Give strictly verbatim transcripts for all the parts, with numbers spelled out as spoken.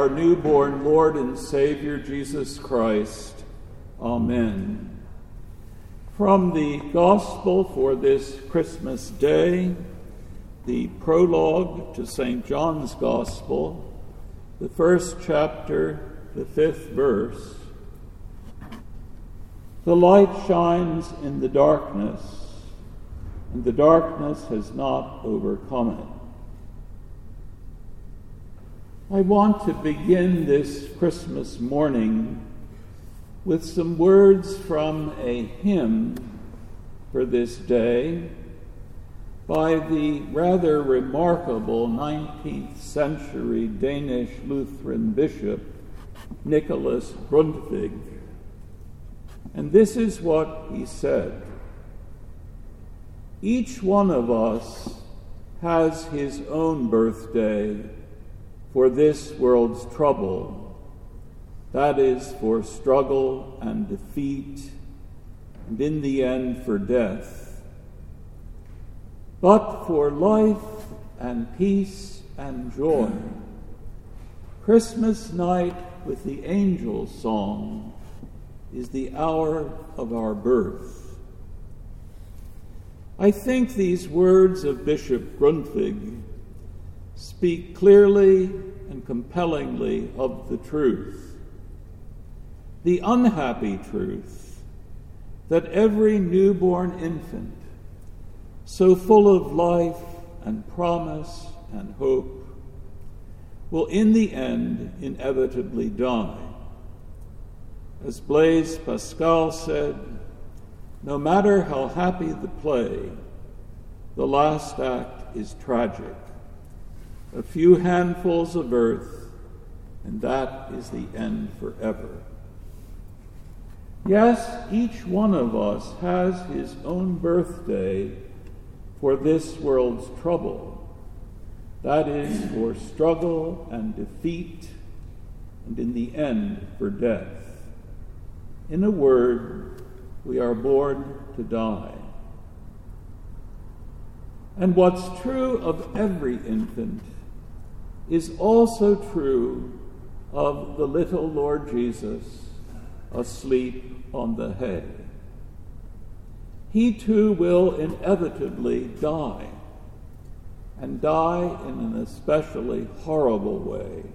our newborn Lord and Savior, Jesus Christ. Amen. From the Gospel for this Christmas day, the prologue to Saint John's Gospel, the first chapter, the fifth verse. The light shines in the darkness, and the darkness has not overcome it. I want to begin this Christmas morning with some words from a hymn for this day by the rather remarkable nineteenth century Danish Lutheran bishop Nicholas Grundtvig. And this is what he said: "Each one of us has his own birthday for this world's trouble, that is, for struggle and defeat, and in the end for death. But for life and peace and joy, Christmas night with the angel song is the hour of our birth." I think these words of Bishop Grundtvig speak clearly and compellingly of the truth, the unhappy truth that every newborn infant, so full of life and promise and hope, will in the end inevitably die. As Blaise Pascal said, no matter how happy the play, the last act is tragic. A few handfuls of earth, and that is the end forever. Yes, each one of us has his own birthday for this world's trouble. That is, for struggle and defeat, and in the end, for death. In a word, we are born to die. And what's true of every infant is also true of the little Lord Jesus asleep on the hay. He too will inevitably die, and die in an especially horrible way.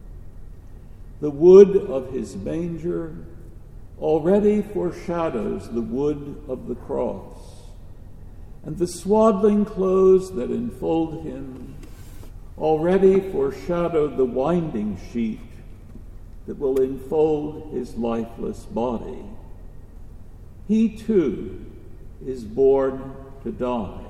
The wood of his manger already foreshadows the wood of the cross, and the swaddling clothes that enfold him already foreshadowed the winding sheet that will enfold his lifeless body. He too is born to die.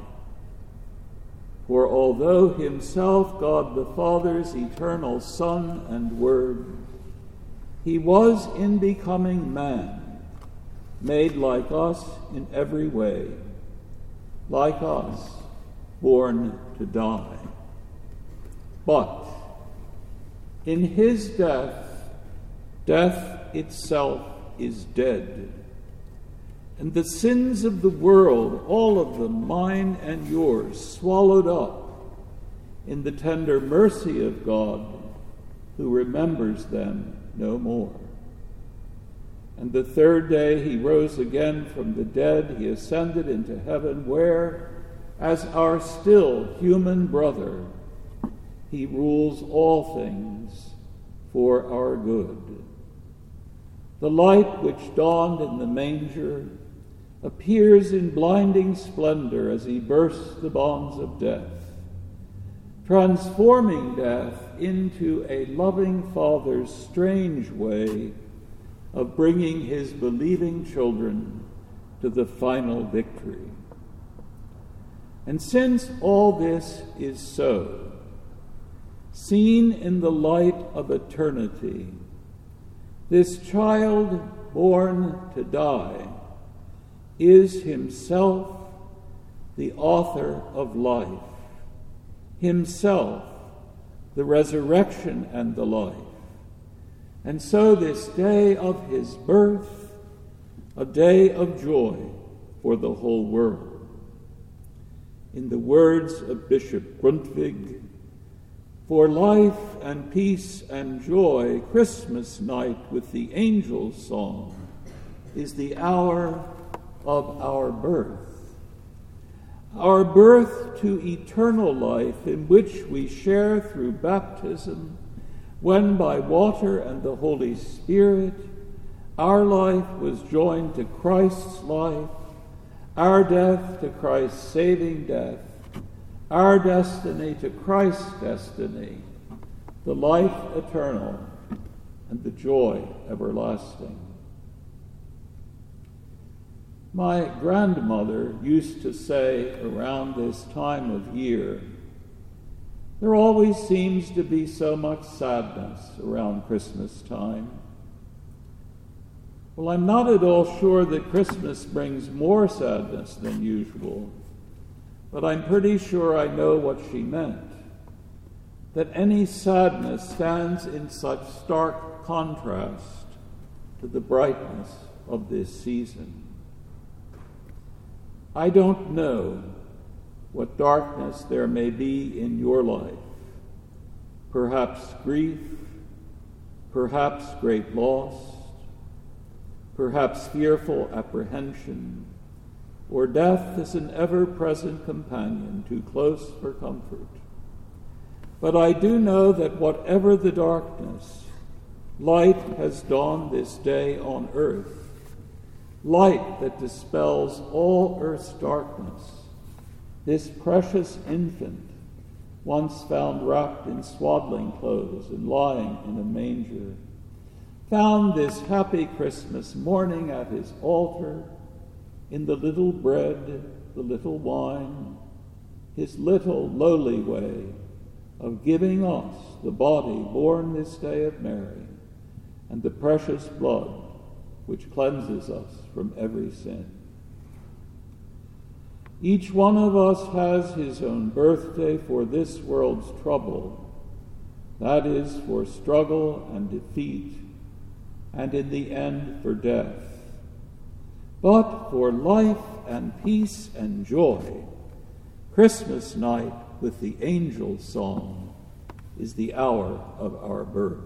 For although himself God the Father's eternal Son and Word, he was in becoming man, made like us in every way, like us, born to die. But in his death, death itself is dead, and the sins of the world, all of them, mine and yours, swallowed up in the tender mercy of God, who remembers them no more. And the third day he rose again from the dead, he ascended into heaven, where, as our still human brother, he rules all things for our good. The light which dawned in the manger appears in blinding splendor as he bursts the bonds of death, transforming death into a loving Father's strange way of bringing his believing children to the final victory. And since all this is so, seen in the light of eternity, this child born to die is himself the author of life, himself the resurrection and the life. And so this day of his birth, a day of joy for the whole world. In the words of Bishop Grundtvig, For life and peace and joy, Christmas night with the angels' song is the hour of our birth. Our birth to eternal life, in which we share through baptism, when by water and the Holy Spirit our life was joined to Christ's life, our death to Christ's saving death, our destiny to Christ's destiny, the life eternal and the joy everlasting. My grandmother used to say around this time of year, there always seems to be so much sadness around Christmas time. Well, I'm not at all sure that Christmas brings more sadness than usual, but I'm pretty sure I know what she meant, that any sadness stands in such stark contrast to the brightness of this season. I don't know what darkness there may be in your life, perhaps grief, perhaps great loss, perhaps fearful apprehension, or death as an ever-present companion too close for comfort. But I do know that whatever the darkness, light has dawned this day on earth, light that dispels all earth's darkness. This precious infant, once found wrapped in swaddling clothes and lying in a manger, found this happy Christmas morning at his altar in the little bread, the little wine, his little lowly way of giving us the body born this day of Mary and the precious blood which cleanses us from every sin. Each one of us has his own birthday for this world's trouble, that is, for struggle and defeat, and in the end for death. But for life and peace and joy, Christmas night with the angels' song is the hour of our birth.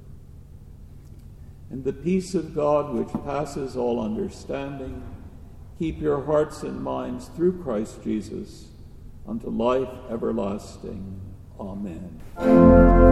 And the peace of God, which passes all understanding, keep your hearts and minds through Christ Jesus unto life everlasting. Amen.